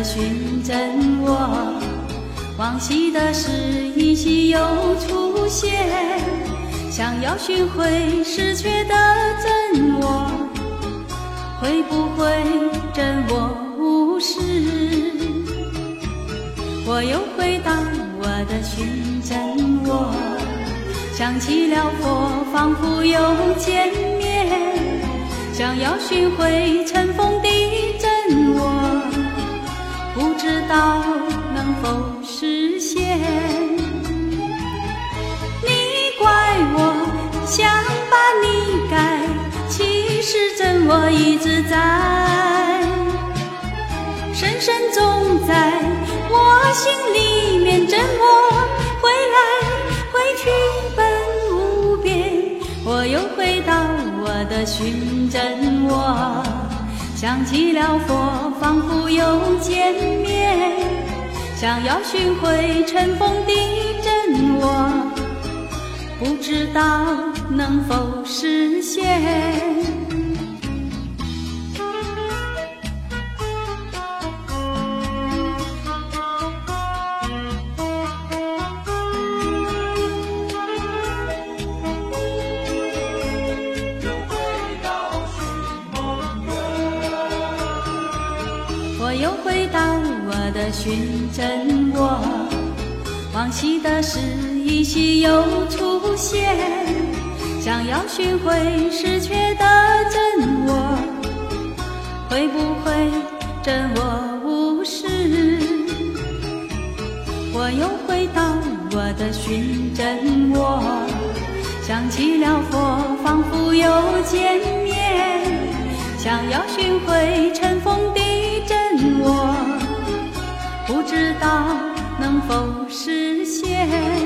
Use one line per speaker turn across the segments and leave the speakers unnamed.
寻真我，往昔的事依稀又出现，想要寻回失却的真我，会不会真我无视？我又回到我的寻真我，想起了佛，仿佛又见面，想要寻回尘封的真我，不知道能否实现。你怪我想把你改，其实真我一直在，深深种在我心里面。真我回来回去本无边，我又回到我的寻真我，想起了佛，仿佛又见面，想要寻回尘封的真我，不知道能否实现。我又回到我的寻真我，往昔的事依稀又出现，想要寻回失却的真我，会不会真我无视？我又回到我的寻真我，想起了佛，仿佛又见面，想要寻回尘封的真我，不知道能否实现。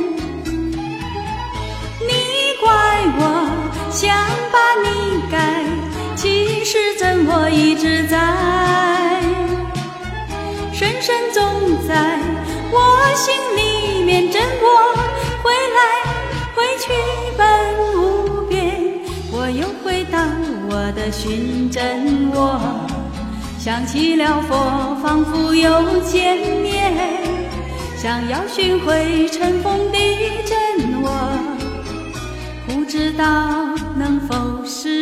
你怪我想把你改，其实真我一直在，深深种在我心里面。真我回来回去本无边，我又回到我的寻真我，想起了佛，仿佛又见面，想要寻回尘封的真我，不知道能否实